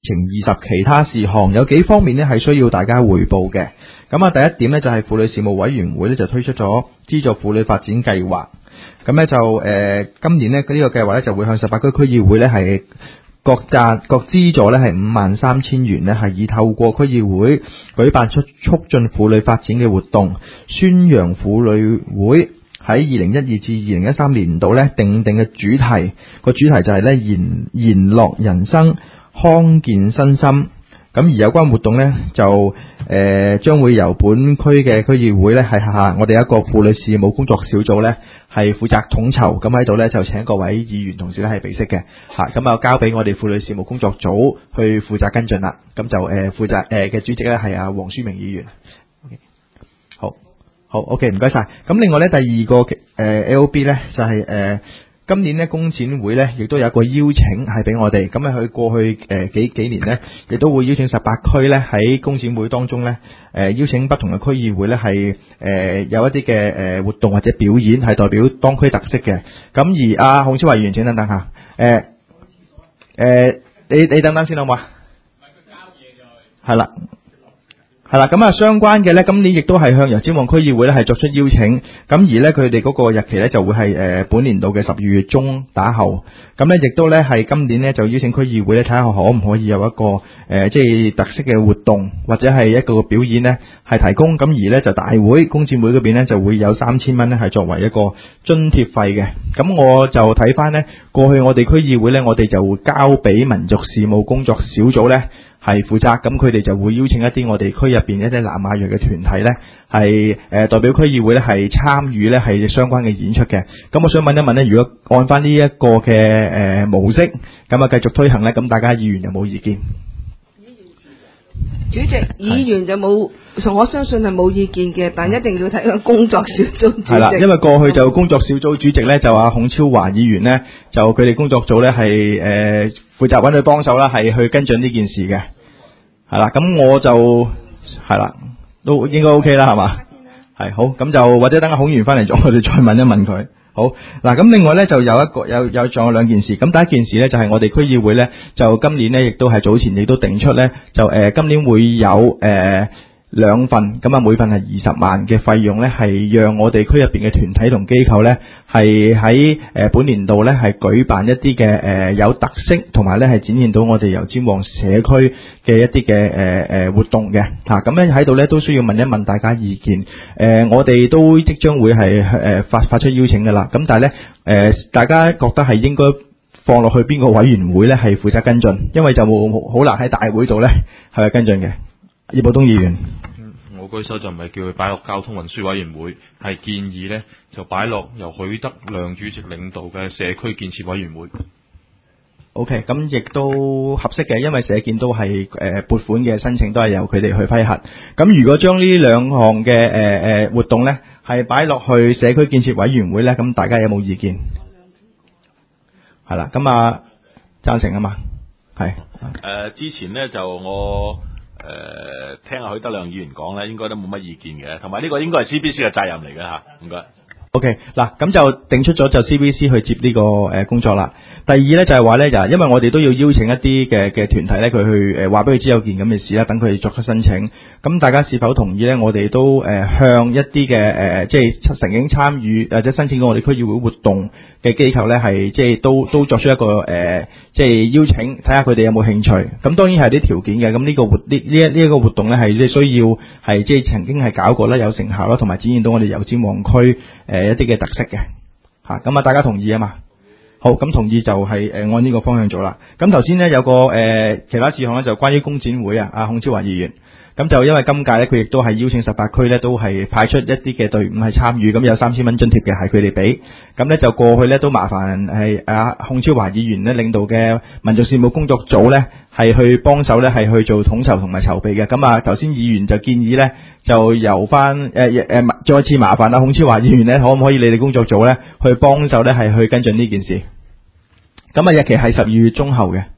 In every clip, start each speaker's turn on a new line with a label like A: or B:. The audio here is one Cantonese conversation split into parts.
A: 20其他事項，有幾方面呢係需要大家匯報嘅。咁啊，第一點呢，就係婦女事務委員會呢就推出咗資助婦女發展計劃。咁呢就今年呢，呢個計劃呢就會向18區區議會呢係各資助呢係53,000元呢，係以透過區議會舉辦出促進婦女發展嘅活動，宣揚婦女會喺2012至2013年度呢定嘅主題，個主題就係呢賢樂人生，康健身心。咁而有關活動呢，就將會由本區嘅區議會呢係下我哋一個婦女事務工作小組呢係負責統籌。咁喺度呢，就請各位議員同事呢係備悉嘅嚇。咁啊交俾我哋婦女事務工作組去負責跟進啦。咁就負責嘅主席呢係阿黃書明議員。好 OK， 唔該晒。咁另外呢，第二個LB 呢就係今年呢工展會呢亦都有一個邀請係俾我哋。咁啊佢過去幾年呢亦都會邀請18區呢喺工展會當中呢邀請不同嘅區議會呢係有一啲嘅活動或者表演係代表當區特色嘅。咁而阿孔超華議員請等等下你等等先好嘛？係啦。係啦，咁啊相關嘅咧，今年亦都係向油尖旺區議會咧係作出邀請，咁而咧佢哋嗰個日期咧就會係本年度嘅12月中打後，咁咧亦都咧係今年咧就邀請區議會咧睇下可唔可以有一個即係特色嘅活動或者係一個表演咧係提供，咁而咧就大會工展會嗰邊咧就會有3000蚊咧係作為一個津貼費嘅。咁我就睇翻咧過去我哋區議會咧，我哋就會交俾民族事務工作小組咧係負責，咁佢哋就會邀請一啲我哋區入邊一啲南亞裔嘅團體咧，係代表區議會咧係參與咧係相關嘅演出嘅。咁我想問一問咧，如果按翻呢一個嘅模式，咁啊繼續推行咧，咁大家議員有冇意見？
B: 主席，議員就冇，我相信係冇意見嘅，但一定要睇個工作小組主席。係啦，
A: 因為過去就工作小組主席咧就阿孔超華議員咧，就佢哋工作組咧係負責揾佢幫手啦，係去跟進呢件事嘅。係啦，咁我就係啦，都應該 OK 啦，係嘛？係好，咁就或者等阿孔議員翻嚟咗，我哋再問一問佢。好嗱，咁另外咧就仲有兩件事。咁第一件事咧就係我哋區議會咧，就今年咧亦都係早前亦都定出咧，就今年會有2份，咁啊每份係20萬嘅費用咧，係讓我哋區入邊嘅團體同機構咧，係喺本年度咧係舉辦一啲嘅有特色，同埋咧係展現到我哋油尖旺社區嘅一啲嘅活動嘅嚇。咁咧喺度咧都需要問一問大家意見。我哋都即將會係發出邀請㗎啦。咁但係咧大家覺得係應該放落去邊個委員會咧係負責跟進？因為就好難喺大會度咧係咪跟進嘅？葉寶東議員，
C: 我舉手就唔係叫佢擺落交通運輸委員會，係建議咧就擺落由許德亮主席領導嘅社區建設委員會。
A: OK， 咁亦都合適嘅，因為社建都係撥款嘅申請都係由佢哋去批核。咁如果將呢兩項嘅活動咧係擺落去社區建設委員會咧，咁大家有冇意見？係啦，咁啊贊成啊嘛，係。
D: 之前咧就我聽下許德亮議員講咧，應該都冇乜意見嘅，同埋呢個應該係 CBC 嘅責任嚟嘅嚇，唔該。OK， 嗱咁就定出咗就 CBC 去接呢個工作啦。第二咧就係話咧，因為我哋都要邀請一啲嘅團體咧，佢去話俾佢知有件咁嘅事啦，等佢哋作出申請。咁大家是否同意咧？我哋都向一啲嘅即係曾經參與或者申請過我哋區議會活動嘅機構咧，係即係都作出一個即係邀請，睇下佢哋有冇興趣。咁當然係啲條件嘅。咁呢個呢一個活動咧係即係需要係即係曾經係搞過啦，有成效啦，同埋展現到我哋油尖旺區一啲嘅特色嘅嚇。咁啊大家同意啊嘛？好，咁同意就係按呢個方向做啦。咁頭先咧有個其他事項咧就關於工展會啊，阿孔超華議員。咁就因為今屆咧佢亦都係邀請18區咧都係派出一啲嘅隊伍係參與，咁有3000蚊津貼嘅係佢哋俾。咁咧就過去咧都麻煩係阿孔超華議員咧領導嘅民族事務工作組咧係去幫手咧係去做統籌同埋籌備嘅。咁啊頭先議員就建議咧就由翻再次麻煩阿孔超華議員咧，可唔可以你哋工作組咧去幫手咧係去跟進呢件事？咁啊日期係12月中後嘅。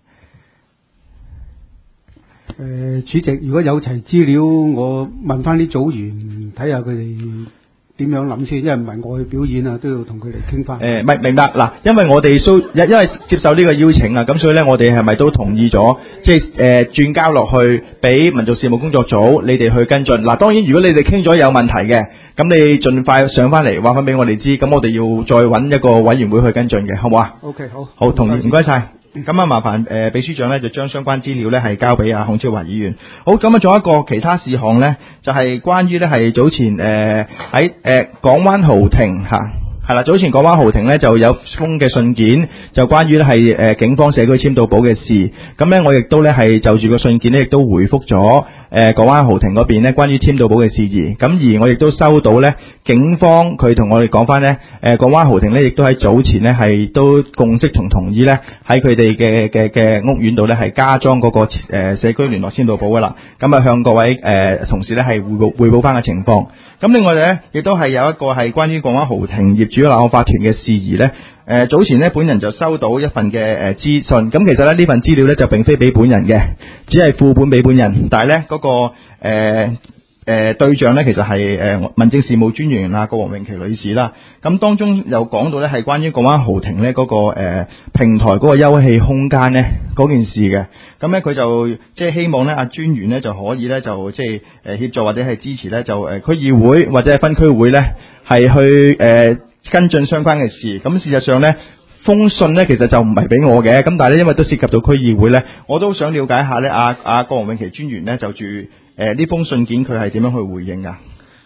E: 主席，如果有齊資料，我問翻啲組員睇下佢哋點樣諗先？因為唔係我去表演啊，都要同佢哋傾翻。
A: 明白嗱，因為我哋因為接受呢個邀請啊，咁所以咧我哋係咪都同意咗，即係轉交落去俾民族事務工作組你哋去跟進。嗱，當然如果你哋傾咗有問題嘅，咁你盡快上翻嚟話翻俾我哋知，咁我哋要再揾一個委員會去跟進嘅，好唔好啊
E: ？OK， 好。
A: 好，同意，唔該晒。咁啊，麻煩秘書長咧就將相關資料咧係交俾孔超華議員。好，咁啊，仲有一個其他事項咧，就係關於咧係早前喺港灣豪庭嚇。係啦，早前港灣豪庭咧就有封嘅信件，就關於咧係警方社區簽到簿嘅事。咁咧我亦都咧係就住個信件咧，亦都回覆咗港灣豪庭嗰邊咧關於簽到簿嘅事宜。咁而我亦都收到咧警方佢同我哋講翻咧，港灣豪庭咧亦都喺早前咧係都共識同意咧喺佢哋嘅屋苑度咧係加裝嗰個社區聯絡簽到簿噶啦。咁啊向各位同事咧係匯報翻嘅情況。咁另外咧亦都係有一個係關於港灣豪庭業主立案法團嘅事宜咧，早前咧本人就收到一份嘅資訊，咁其實咧呢份資料咧就並非俾本人嘅，只係副本俾本人，但係咧嗰個對象咧其實係民政事務專員啊郭黃穎琪女士啦，咁當中又講到咧係關於港灣豪庭咧嗰個平台嗰個休憩空間咧嗰件事嘅，咁咧佢就即係希望咧專員咧就可以咧就即係協助或者係支持咧就區議會或者係分區會咧係去跟進相關嘅事。咁事實上咧封信咧其實就唔係俾我嘅，咁但係咧因為都涉及到區議會咧，我都想了解下咧郭黃穎琪專員咧就住呢封信件佢係點樣去回應㗎？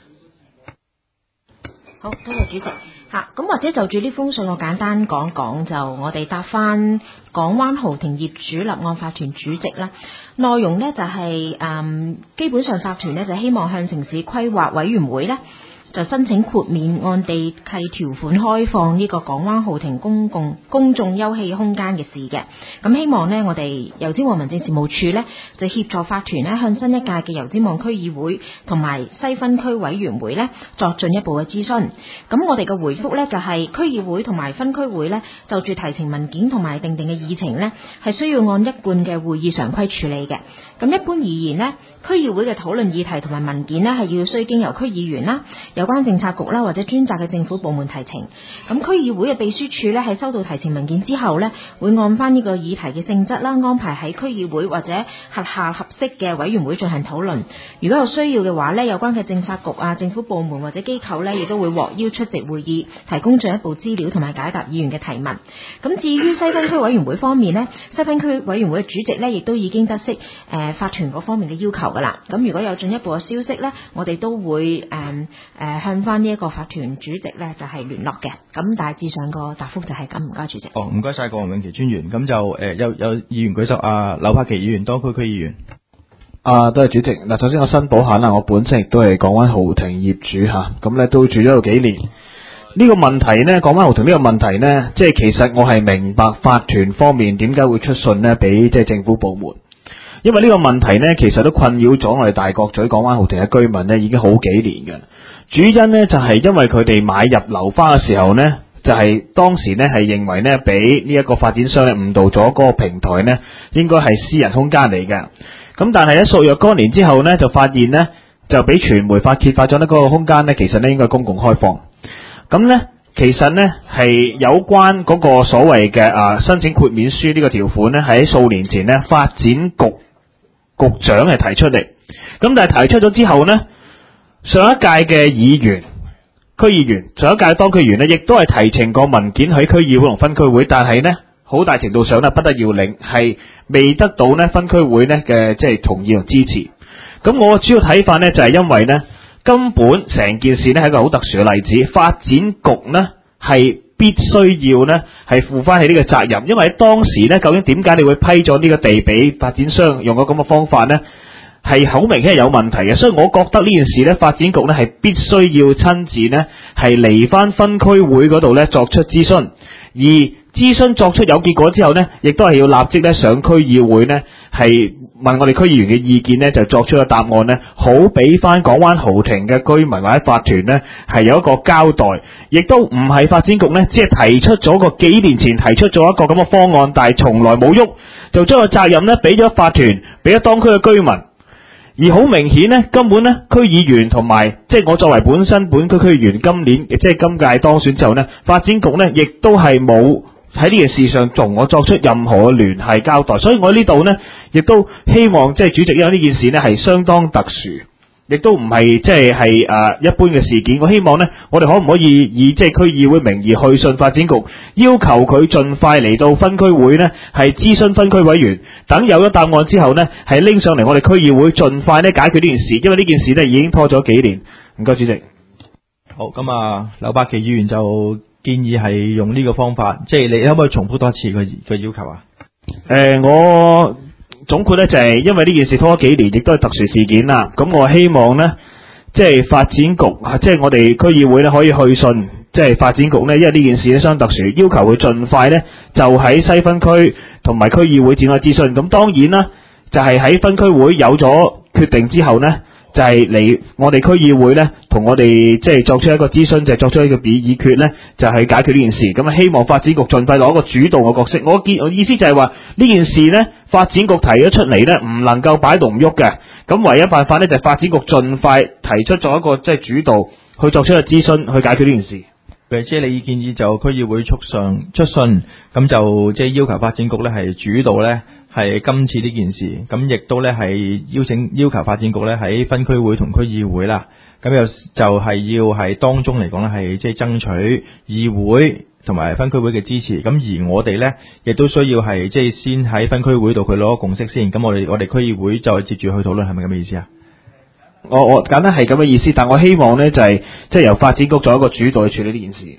F: 好，多謝主席嚇。咁或者就住呢封信，我簡單講講，就我哋答翻港灣豪庭業主立案法團主席啦。內容呢就係基本上法團呢就希望向城市規劃委員會呢就申請豁免按地契條款開放呢個港灣豪庭公眾休憩空間嘅事嘅。咁希望呢，我哋油尖旺民政事務處呢就協助法團呢向新一屆嘅油尖旺區議會同埋西分區委員會呢作進一步嘅諮詢。咁我哋嘅回覆呢就係區議會同埋分區會呢就住提呈文件同埋訂定嘅議程呢係需要按一貫嘅會議常規處理嘅。咁一般而言呢，區議會嘅討論議題同埋文件呢係要需經由區議員啦、有關政策局啦或者專責嘅政府部門提呈。咁區議會嘅秘書處呢喺收到提呈文件之後呢，會按翻呢個議題嘅性質啦，安排喺區議會或者轄下合適嘅委員會進行討論。如果有需要嘅話呢，有關嘅政策局啊、政府部門或者機構呢，亦都會獲邀出席會議，提供進一步資料同埋解答議員嘅提問。咁至於西分區委員會方面呢，西分區委員會嘅主席呢，亦都已經得悉法團嗰方面嘅要求噶啦。咁如果有進一步嘅消息呢，我哋都會向翻呢一個法團主席呢就係聯絡嘅。咁大致上個答覆就係咁，唔該主席。
A: 唔該晒郭黃穎琪專員。咁就有議員舉手，劉柏祺議員，多區區議員。
G: 多謝主席。嗱，首先我申報下啦，我本身亦都係港灣豪庭業主嚇，咁咧都住咗有幾年。呢個問題呢，港灣豪庭呢個問題呢，即係其實我係明白法團方面點解會出信呢俾即係政府部門。因為呢個問題呢，其實都困擾咗我哋大角咀港灣豪庭嘅居民呢已經好幾年嘅。主因呢，就係因為佢哋買入樓花嘅時候呢，就係當時呢係認為呢，俾呢一個發展商誤導咗嗰個平台呢應該係私人空間嚟嘅。咁但係喺數若干年之後呢，就發現呢，就俾傳媒揭發咗呢嗰個空間呢，其實呢應該公共開放。咁呢，其實呢係有關嗰個所謂嘅申請豁免書呢個條款呢，喺數年前呢發展局局長係提出嚟。咁但係提出咗之後呢，上一屆嘅議員、區議員、上一屆嘅當區議員呢，亦都係提呈過文件喺區議會同分區會，但係呢，好大程度上呢不得要領，係未得到呢分區會呢嘅即係同意同支持。咁我主要睇法呢，就係因為呢，根本成件事呢係一個好特殊嘅例子，發展局呢係必須要呢係負翻起呢個責任，因為喺當時呢，究竟點解你會批咗呢個地俾發展商用咗咁嘅方法呢？係好明顯係有問題嘅，所以我覺得呢件事呢，發展局呢係必須要親自呢係嚟翻分區會嗰度呢作出諮詢，而諮詢作出有結果之後呢，亦都係要立即呢上區議會呢係問我哋區議員嘅意見呢，就作出個答案呢，好俾翻港灣豪庭嘅居民或者法團呢係有一個交代，亦都唔係發展局呢，只係提出咗個幾年前提出咗一個咁嘅方案，但係從來冇喐，就將個責任呢俾咗法團，俾咗當區嘅居民。 而好明顯咧，根本咧區議員同埋即係我作為本身本區區議員，今年即係今屆當選之後咧，發展局咧亦都係冇喺呢件事上同我作出任何嘅聯繫交代，所以我喺呢度咧亦都希望即係主席，因為呢件事咧係相當特殊。亦都唔係即係一般嘅事件，我希望呢，我哋可唔可以以即係區議會名義去信發展局，要求佢盡快嚟到分區會呢，係諮詢分區委員，等有咗答案之後呢，係拎上嚟我哋區議會盡快呢解決呢件事，因為呢件事呢已經拖咗幾年。唔該，主席。
A: 好，咁啊，劉柏祺議員就建議係用呢個方法，即係你可唔可以重複多一次佢要求啊？
G: 我總括咧就係因為呢件事拖咗幾年，亦都係特殊事件啦。咁我希望呢，即係發展局，即係我哋區議會呢，可以去信，即係發展局呢，因為呢件事呢相當特殊，要求佢盡快呢，就喺西分區同埋區議會展開諮詢。咁當然啦，就係喺分區會有咗決定之後呢，就係嚟我哋區議會呢，同我哋即係作出一個諮詢，就係作出一個議決呢，就係解決呢件事。咁啊，希望發展局盡快攞一個主導嘅角色。我意思就係話呢件事呢，發展局提咗出嚟呢，唔能夠擺度唔喐嘅。咁唯一辦法呢，就係發展局盡快提出咗一個即係主導去作出一個諮詢，去解決呢件事。
A: 即係你建議就區議會出信，咁就即係要求發展局呢係主導呢。係今次呢件事，咁亦都咧係要求發展局咧喺分區會同區議會啦，咁又就係要係當中嚟講咧係即係爭取議會同埋分區會嘅支持，咁而我哋咧亦都需要係即係先喺分區會度佢攞個共識先，咁我哋區議會再接住去討論，係咪咁嘅意思啊？
G: 我簡單係咁嘅意思，但我希望咧就係即係由發展局做一個主導去處理呢件事。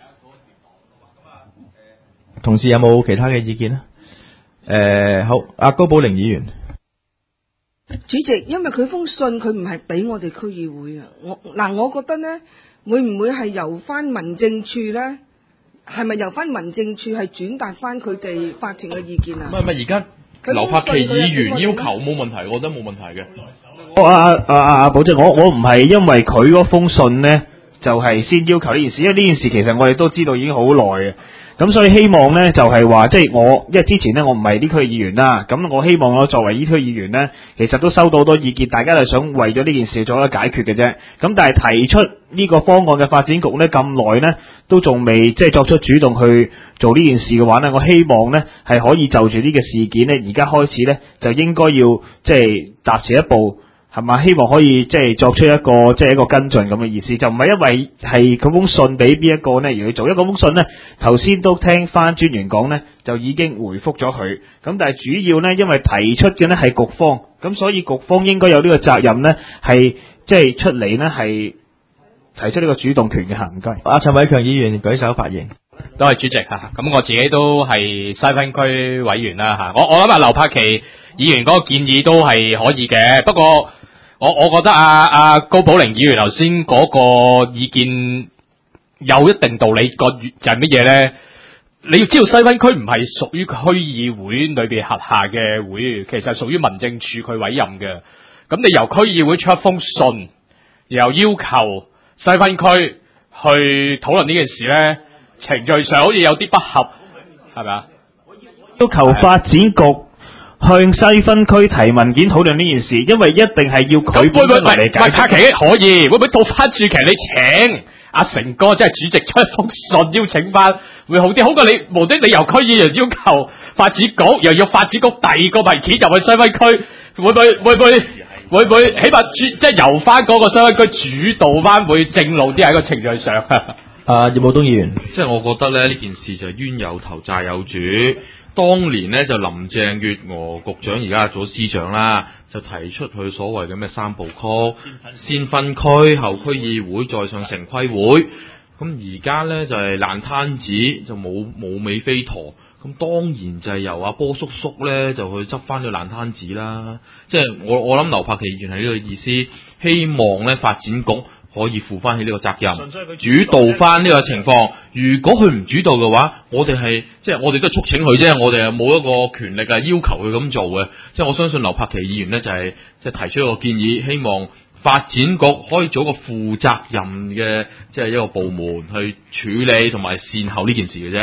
A: 同事有冇其他嘅意見呢？好，阿高寶玲議員，
B: 主席，因為佢封信佢唔係俾我哋區議會啊，我覺得呢會唔會係由翻民政處呢？係咪由翻民政處係轉達翻佢哋法團嘅意見啊？
C: 唔係，而家劉柏祺議員要求冇問題，我覺得冇問題嘅。
G: 寶姐，我唔係因為佢嗰封信呢，就係先要求呢件事，因為呢件事其實我哋都知道已經好耐嘅。咁所以希望呢，就係話，即係我，因為之前呢，我唔係呢區議員啦，咁我希望我作為呢區議員呢，其實都收到好多意見，大家就想為咗呢件事做一個解決嘅啫。咁但係提出呢個方案嘅發展局呢，咁耐呢，都仲未即係作出主動去做呢件事嘅話呢，我希望呢，係可以就住呢個事件呢，而家開始呢，就應該要即係踏前一步。係嘛？希望可以即係作出一個即係一個跟進咁嘅意思，就唔係因為係嗰封信俾邊一個呢而去做。因為嗰封信呢，頭先都聽翻專員講呢，就已經回覆咗佢。咁但係主要呢，因為提出嘅呢係局方，咁所以局方應該有呢個責任呢，係即係出嚟呢，係提出呢個主動權嘅行為。
A: 阿陳偉強議員舉手發言。
H: 多謝主席嚇，咁我自己都係西分區委員啦嚇。我諗劉柏祺議員嗰個建議都係可以嘅，不過我覺得高寶玲議員頭先嗰個意見有一定道理，個就係乜嘢咧？你要知道西分區唔係屬於區議會裏邊轄下嘅會，其實係屬於民政處佢委任嘅。咁你由區議會出一封信，然後要求西分區去討論呢件事咧，程序上好似有啲不合，係咪啊？
G: 要求發展局向西分區提文件討論呢件事，因為一定係要佢本身嚟解釋。
H: 柏祺可以，會唔會倒翻轉？其實你請阿成哥即係主席出一封信邀請翻，會好啲，好過你無端你由區議員要求發展局，又要發展局第二個文件入去西分區，會唔會起碼即係由翻嗰個西分區主導翻，會正路啲喺個程序上？
A: 葉武東議員，
C: 即係我覺得咧呢件事就係冤有頭債有主。當年呢，就林鄭月娥局長而家做司長啦，就提出佢所謂嘅咩三部曲，先分區後區議會再上城規會。咁而家呢，就係爛攤子，就冇尾飛陀。咁當然就係由阿波叔叔呢，就去執翻個爛攤子啦。即係我諗劉柏祺議員係呢個意思，希望呢發展局可以負翻起呢個責任，主導翻呢個情況。如果佢唔主導嘅話，我哋都係促請佢啫，我哋係冇一個權力係要求佢咁做嘅。即係我相信劉柏祺議員呢，就係即係提出一個建議，希望發展局可以做一個負責任嘅即係一個部門去處理同埋善後呢件事嘅啫。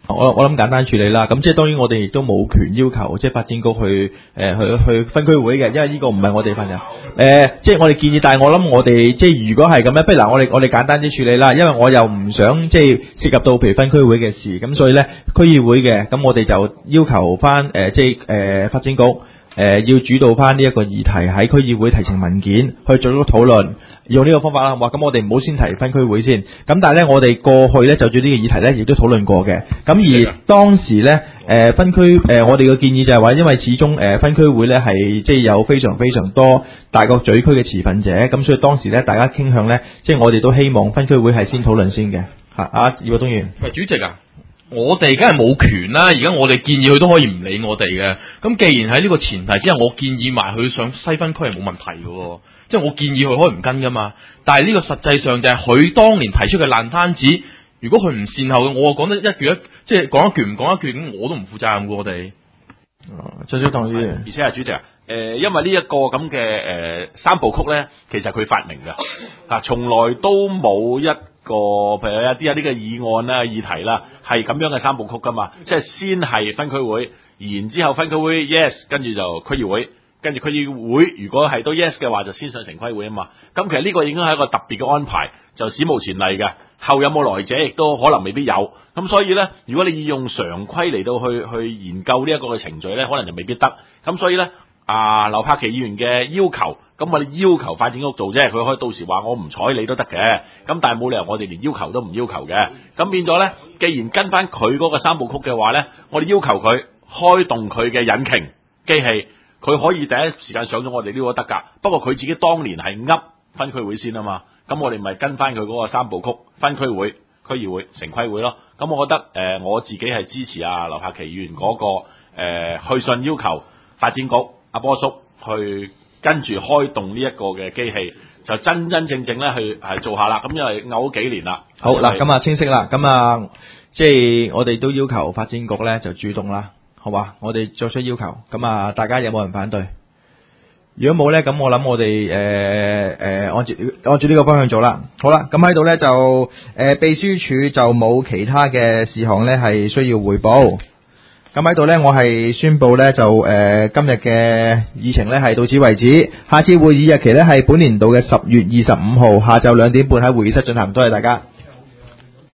A: 我諗簡單處理啦，咁即係當然我哋亦都冇權要求即係發展局去分區會嘅，因為呢個唔係我哋份人。即係我哋建議，但係我諗我哋即係如果係咁咧，不如嗱我哋簡單啲處理啦，因為我又唔想即係涉及到譬如分區會嘅事，咁所以咧區議會嘅，咁我哋就要求翻即係發展局要主導翻呢一個議題喺區議會提呈文件去做咗討論。用呢個方法啦，咁我哋唔好先提分區會先。咁但係咧，我哋過去咧就住呢個議題咧，亦都討論過嘅。咁而當時咧，分區我哋嘅建議就係話，因為始終分區會咧係即係有非常非常多大角咀區嘅持份者，咁所以當時咧大家傾向咧，即係我哋都希望分區會係先討論先嘅。葉國東議員，
C: 喂，主席啊，我哋梗係冇權啦。而家我哋建議佢都可以唔理我哋嘅。咁既然喺呢個前提之下，我建議埋佢上西分區係冇問題嘅。即係我建議佢可以唔跟噶嘛，但係呢個實際上就係佢當年提出嘅爛攤子。如果佢唔善後嘅，我講得一句即係講一句唔講一句，咁我都唔負責任嘅。我哋
A: 最少同意。
D: 而且係主席啊，因為呢一個咁嘅三部曲咧，其實佢發明嘅從來都冇一個譬如有啲嘅議案啦、議題啦，係咁樣嘅三部曲噶嘛。即係先係分區會，然之後分區會 yes， 跟住就區議會。跟住區議會，如果係都 yes 嘅話，就先上城規會啊嘛。咁其實呢個已經係一個特別嘅安排，就史無前例嘅。後有冇來者，亦都可能未必有。咁所以咧，如果你要用常規嚟到去研究呢一個嘅程序咧，可能就未必得。咁所以咧，劉柏祺議員嘅要求，咁我哋要求發展局做啫，佢可以到時話我唔睬你都得嘅。咁但係冇理由我哋連要求都唔要求嘅。咁變咗咧，既然跟翻佢嗰個三部曲嘅話咧，我哋要求佢開動佢嘅引擎機器。佢可以第一時間上咗我哋呢個得㗎，不過佢自己當年係噏分區會先啊嘛，咁我哋咪跟翻佢嗰個三部曲，分區會、區議會、城規會咯。咁我覺得我自己係支持劉柏祺議員嗰個去信要求發展局阿波叔去跟住開動呢一個嘅機器，就真真正正咧去做下啦。咁因為拗咗幾年啦。
A: 好嗱，咁清晰啦。咁即係我哋都要求發展局咧就主動啦。好嘛，我哋作出要求，咁大家有冇人反對？如果冇咧，咁我諗我哋按住呢個方向做啦。好啦，咁喺度咧就秘書處就冇其他嘅事項咧係需要匯報。咁喺度咧，我係宣布咧就今日嘅議程咧係到此為止。下次會議日期咧係本年度嘅10月25號下晝2點半喺會議室進行。多謝大家。